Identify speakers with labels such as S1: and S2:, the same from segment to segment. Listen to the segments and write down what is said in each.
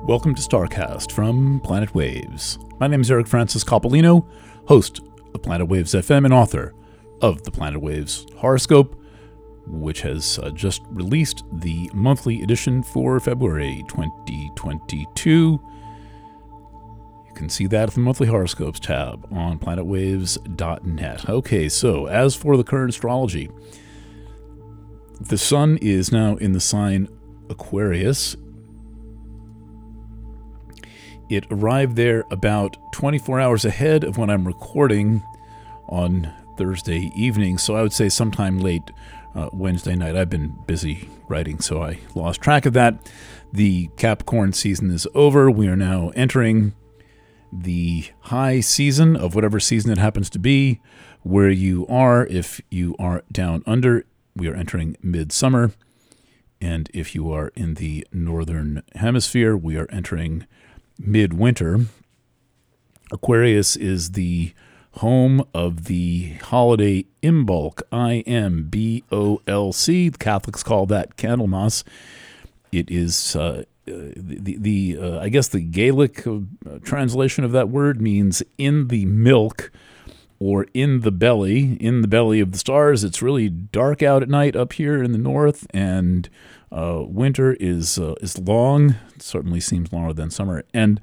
S1: Welcome to StarCast from Planet Waves. My name is Eric Francis Coppolino, host of Planet Waves FM and author of the Planet Waves Horoscope, which has just released the monthly edition for February 2022. You can see that at the monthly horoscopes tab on planetwaves.net. Okay, so as for the current astrology, the sun is now in the sign Aquarius. It arrived there about 24 hours ahead of when I'm recording on Thursday evening, so I would say sometime late Wednesday night. I've been busy writing, so I lost track of that. The Capricorn season is over. We are now entering the high season of whatever season it happens to be. Where you are, if you are down under, we are entering midsummer. And if you are in the northern hemisphere, we are entering midwinter. Aquarius is the home of the holiday Imbolc, I-M-B-O-L-C. The Catholics call that Candlemas. It is I guess the Gaelic translation of that word means in the milk or in the belly of the stars. It's really dark out at night up here in the north, and winter is long. It certainly seems longer than summer. And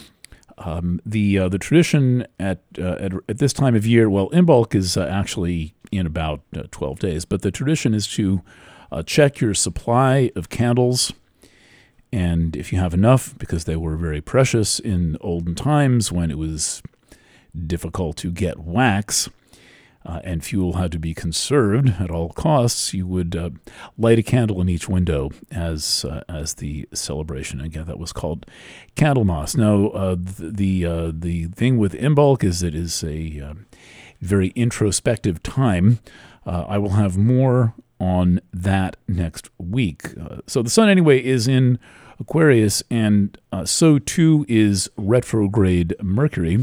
S1: the tradition at this time of year, well, Imbolc is actually in about 12 days, but the tradition is to check your supply of candles, and if you have enough, because they were very precious in olden times when it was difficult to get wax, and fuel had to be conserved at all costs, you would light a candle in each window as the celebration. Again, that was called Candlemas. Now, the thing with Imbolc is it is a very introspective time. I will have more on that next week. So the sun, anyway, is in Aquarius, and so too is retrograde Mercury.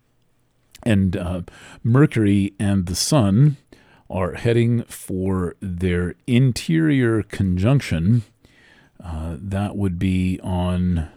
S1: And Mercury and the Sun are heading for their interior conjunction. That would be on,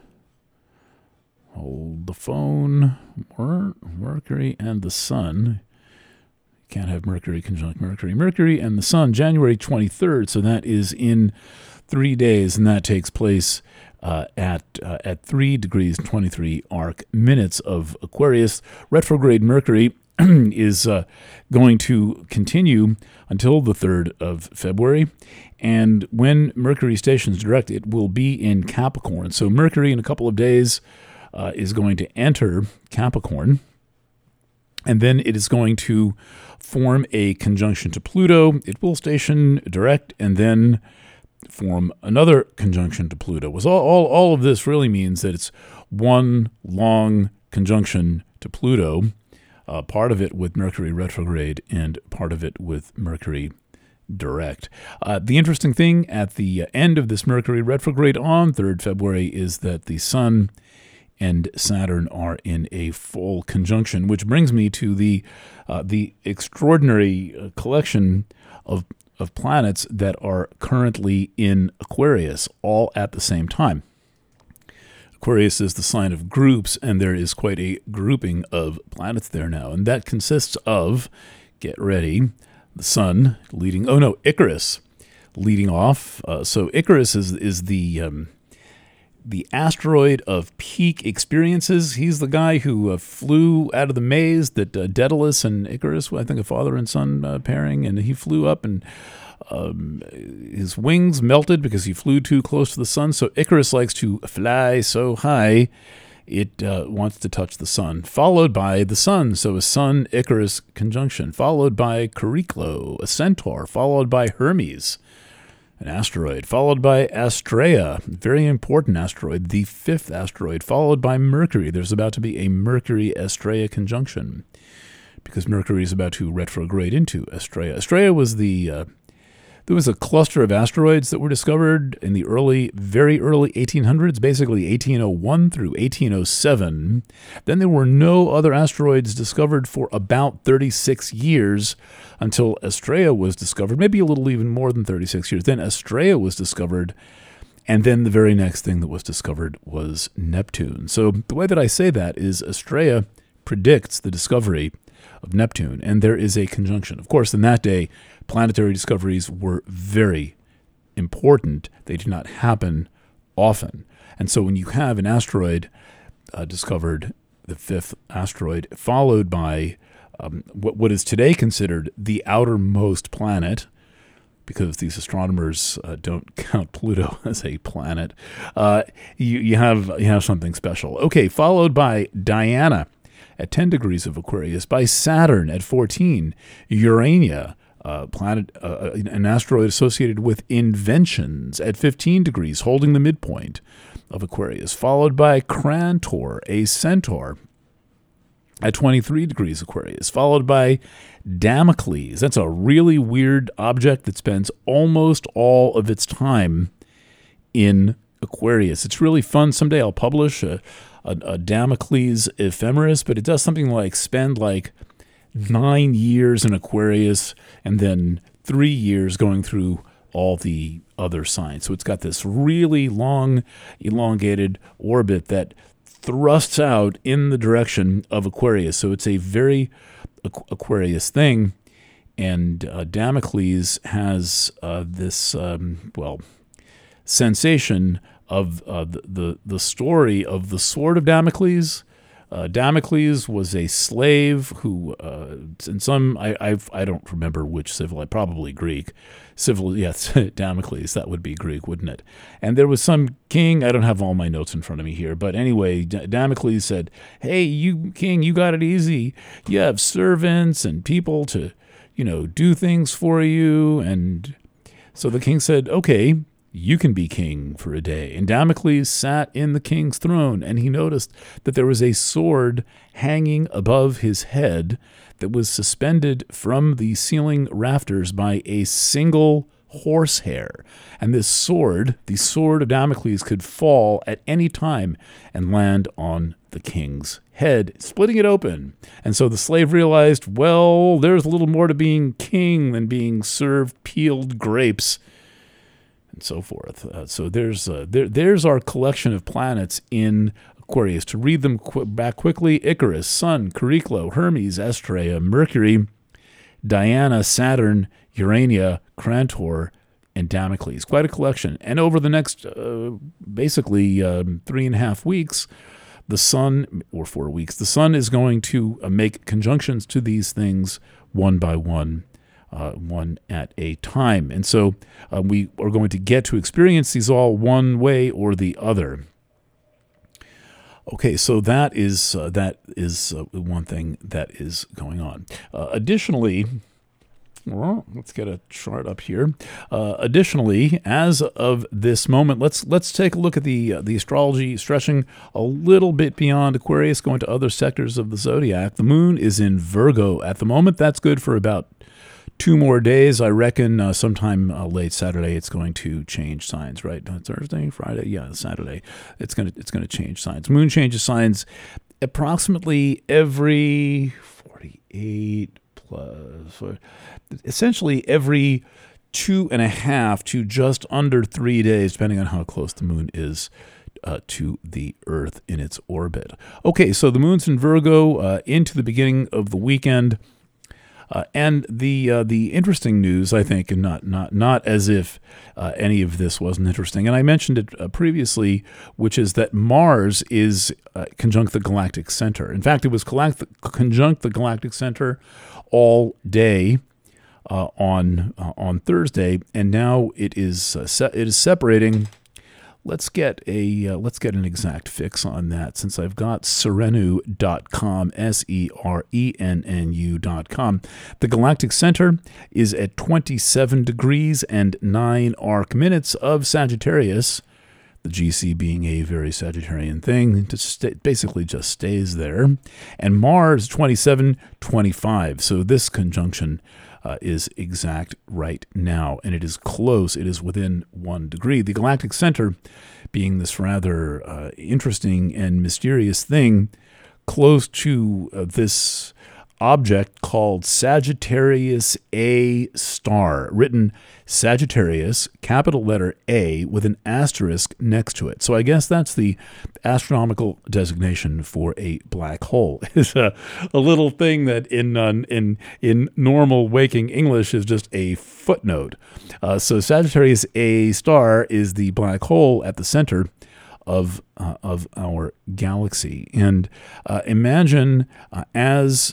S1: hold the phone, Mercury and the Sun. Can't have Mercury conjunct Mercury. Mercury and the Sun, January 23rd, so that is in 3 days, and that takes place at 3 degrees 23 arc minutes of Aquarius. Retrograde Mercury is going to continue until the 3rd of February, and when Mercury stations direct, it will be in Capricorn. So Mercury in a couple of days is going to enter Capricorn, and then it is going to form a conjunction to Pluto. It will station direct and then form another conjunction to Pluto. All of this really means that it's one long conjunction to Pluto, part of it with Mercury retrograde and part of it with Mercury direct. The interesting thing at the end of this Mercury retrograde on 3rd February is that the Sun and Saturn are in a full conjunction, which brings me to the extraordinary collection of planets that are currently in Aquarius, all at the same time. Aquarius is the sign of groups, and there is quite a grouping of planets there now, and that consists of, get ready, the Sun leading, Icarus leading off. So Icarus is the asteroid of peak experiences. He's the guy who flew out of the maze that Daedalus and Icarus, I think a father and son pairing, and he flew up and his wings melted because he flew too close to the sun. So Icarus likes to fly so high it wants to touch the sun, followed by the sun. So a Sun-Icarus conjunction, followed by Chariklo, a centaur, followed by Hermes, an asteroid, followed by Astrea, very important asteroid, the 5th asteroid, followed by Mercury. There's about to be a Mercury-Astrea conjunction because Mercury is about to retrograde into Astrea. Astrea was there was a cluster of asteroids that were discovered in the very early 1800s, basically 1801 through 1807. Then there were no other asteroids discovered for about 36 years until Astrea was discovered, maybe a little even more than 36 years. Then Astrea was discovered, And then the very next thing that was discovered was Neptune. So the way that I say that is Astrea predicts the discovery of Neptune, and there is a conjunction. Of course, in that day, planetary discoveries were very important. They do not happen often. And so when you have an asteroid discovered, the fifth asteroid, followed by what is today considered the outermost planet, because these astronomers don't count Pluto as a planet, you have something special. Okay, followed by Diana at 10 degrees of Aquarius, by Saturn at 14, Urania, an asteroid associated with inventions, at 15 degrees, holding the midpoint of Aquarius, followed by Crantor, a centaur, at 23 degrees Aquarius, followed by Damocles. That's a really weird object that spends almost all of its time in Aquarius. It's really fun. Someday I'll publish a Damocles ephemeris, but it does something like spend like 9 years in Aquarius and then 3 years going through all the other signs. So it's got this really long, elongated orbit that thrusts out in the direction of Aquarius. So it's a very Aquarius thing. And Damocles has this, sensation of the story of the sword of Damocles. Damocles was a slave who, in some, I don't remember which civil, probably Greek. Yes, Damocles, that would be Greek, wouldn't it? And there was some king, I don't have all my notes in front of me here, but anyway, Damocles said, hey, you king, you got it easy. You have servants and people to, do things for you. And so the king said, okay, you can be king for a day. And Damocles sat in the king's throne, and he noticed that there was a sword hanging above his head that was suspended from the ceiling rafters by a single horsehair. And this sword, the sword of Damocles, could fall at any time and land on the king's head, splitting it open. And so the slave realized, well, there's a little more to being king than being served peeled grapes, and so forth. So there's our collection of planets in Aquarius. To read them back quickly: Icarus, Sun, Chariklo, Hermes, Astrea, Mercury, Diana, Saturn, Urania, Crantor, and Damocles. Quite a collection. And over the next, 3.5 weeks, the Sun, or 4 weeks, the Sun is going to make conjunctions to these things one by one. One at a time. And so we are going to get to experience these all one way or the other. Okay, so that is one thing that is going on. Additionally, well, let's get a chart up here. Additionally, as of this moment, let's take a look at the astrology, stretching a little bit beyond Aquarius, going to other sectors of the zodiac. The moon is in Virgo at the moment. That's good for about 2 more days. I reckon sometime late Saturday it's going to change signs, right? Thursday, Friday, yeah, Saturday. It's going to change signs. Moon changes signs approximately every 48 plus, essentially every 2.5 to just under 3 days, depending on how close the moon is to the Earth in its orbit. Okay, so the moon's in Virgo into the beginning of the weekend. And the interesting news, I think, and not as if any of this wasn't interesting, and I mentioned it previously, which is that Mars is conjunct the galactic center. In fact, it was conjunct the galactic center all day on Thursday, and now it is separating. Let's get an exact fix on that, since I've got Serennu.com, SERENNU.com. The galactic center is at 27 degrees and 9 arc minutes of Sagittarius, the GC being a very Sagittarian thing, basically just stays there. And Mars, 27-25. So this conjunction is exact right now, and it is close. It is within 1 degree. The galactic center being this rather interesting and mysterious thing close to this object called Sagittarius A star, written Sagittarius, capital letter A, with an asterisk next to it. So I guess that's the astronomical designation for a black hole. It's a little thing that in normal waking English is just a footnote. So Sagittarius A star is the black hole at the center of our galaxy. And imagine as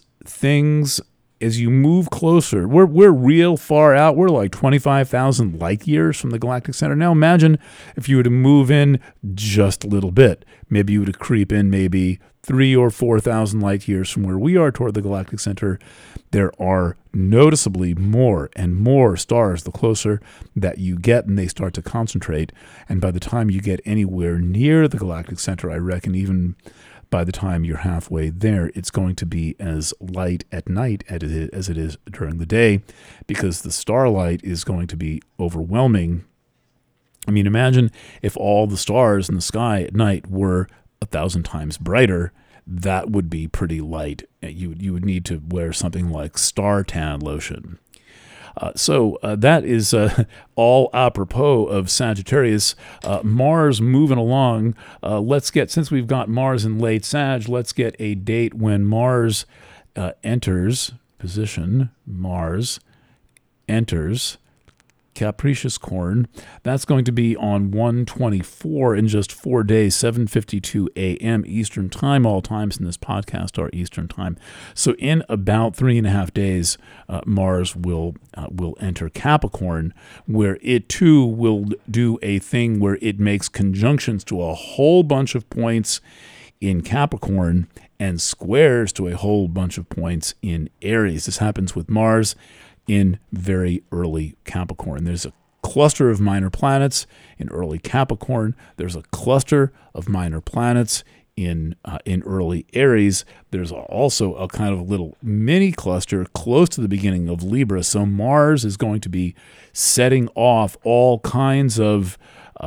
S1: you move closer, we're real far out. We're like 25,000 light years from the galactic center. Now imagine if you were to move in just a little bit. Maybe you were to creep in maybe 3,000 or 4,000 light years from where we are toward the galactic center. There are noticeably more and more stars the closer that you get, and they start to concentrate. And by the time you get anywhere near the galactic center, I reckon even by the time you're halfway there, it's going to be as light at night as it is during the day, because the starlight is going to be overwhelming. I mean, imagine if all the stars in the sky at night were 1,000 times brighter. That would be pretty light. You would need to wear something like star tan lotion. So that is all apropos of Sagittarius. Mars moving along. Since we've got Mars in late Sag, let's get a date when Mars enters position. Mars enters Capricious Corn. That's going to be on 1/24 in just 4 days, 7:52 a.m. Eastern Time. All times in this podcast are Eastern Time. So in about 3.5 days, Mars will enter Capricorn, where it too will do a thing where it makes conjunctions to a whole bunch of points in Capricorn and squares to a whole bunch of points in Aries. This happens with Mars in very early Capricorn. There's a cluster of minor planets in early Capricorn. There's a cluster of minor planets in early Aries. There's also a kind of little mini cluster close to the beginning of Libra. So Mars is going to be setting off all kinds of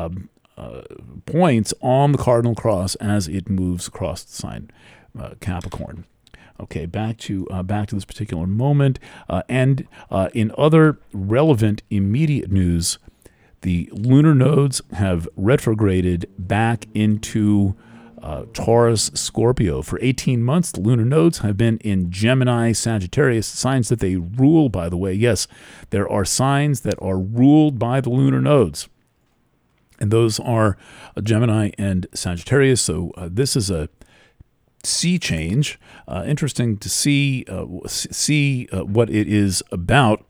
S1: points on the cardinal cross as it moves across the sign Capricorn. Okay, back to this particular moment, and in other relevant immediate news, the lunar nodes have retrograded back into Taurus, Scorpio. For 18 months, the lunar nodes have been in Gemini, Sagittarius, signs that they rule, by the way. Yes, there are signs that are ruled by the lunar nodes, and those are Gemini and Sagittarius. So this is a sea change. Interesting to see what it is about.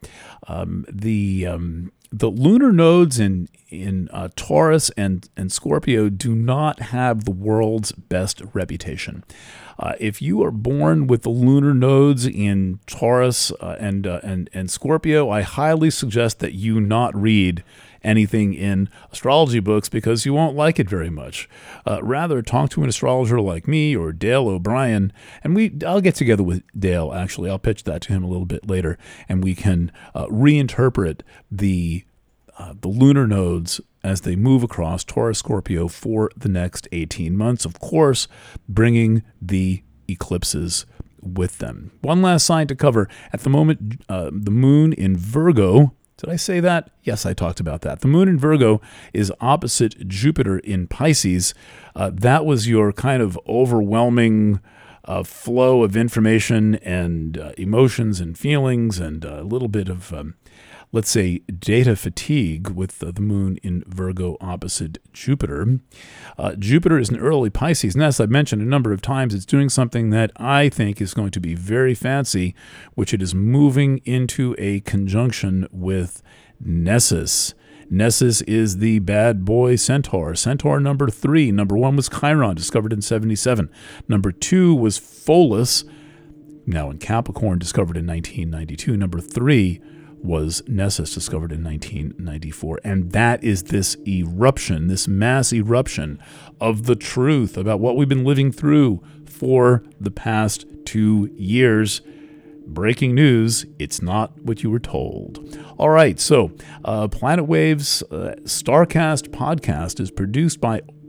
S1: The lunar nodes in Taurus and Scorpio do not have the world's best reputation. If you are born with the lunar nodes in Taurus and Scorpio, I highly suggest that you not read anything in astrology books, because you won't like it very much. Rather, talk to an astrologer like me or Dale O'Brien, and I'll get together with Dale, actually. I'll pitch that to him a little bit later, and we can reinterpret the lunar nodes as they move across Taurus, Scorpio for the next 18 months, of course, bringing the eclipses with them. One last sign to cover. At the moment, the moon in Virgo. Did I say that? Yes, I talked about that. The moon in Virgo is opposite Jupiter in Pisces. That was your kind of overwhelming flow of information and emotions and feelings and a little bit of, let's say, data fatigue with the moon in Virgo opposite Jupiter. Jupiter is in early Pisces, and as I've mentioned a number of times, it's doing something that I think is going to be very fancy, which it is moving into a conjunction with Nessus. Nessus is the bad boy centaur. Centaur number 3. Number 1 was Chiron, discovered in 77. Number 2 was Pholus, now in Capricorn, discovered in 1992. Number 3 was Nessus, discovered in 1994. And that is this eruption, this mass eruption of the truth about what we've been living through for the past 2 years. Breaking news, it's not what you were told. All right, so Planet Waves StarCast podcast is produced by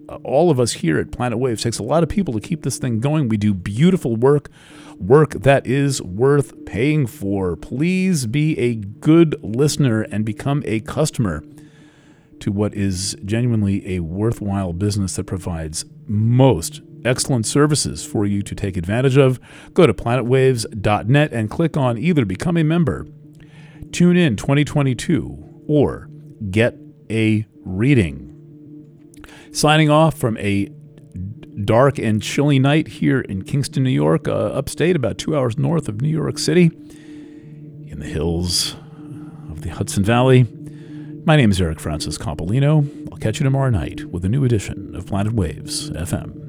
S1: all of us here at Planet Waves. It takes a lot of people to keep this thing going. We do beautiful work that is worth paying for. Please be a good listener and become a customer to what is genuinely a worthwhile business that provides most excellent services for you to take advantage of. Go to planetwaves.net and click on either Become a Member, Tune in 2022, or Get a Reading. Signing off from a dark and chilly night here in Kingston, New York, upstate, about 2 hours north of New York City, in the hills of the Hudson Valley. My name is Eric Francis Coppolino. I'll catch you tomorrow night with a new edition of Planet Waves FM.